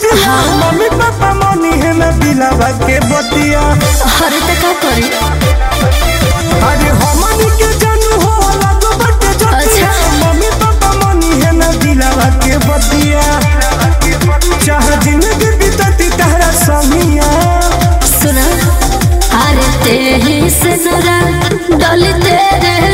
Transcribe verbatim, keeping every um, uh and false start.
बतिया mummy papa मनी है ना दिलावा के बतिया। अरे तो का करी अरे हमनी के जानू हो अलग बटे जतिया मम्मी पापा मनी है ना दिलावा के बतिया। चाह जिंदगी बीतती तहरा समिया सुना अरे तेरी से नरा डल तेरे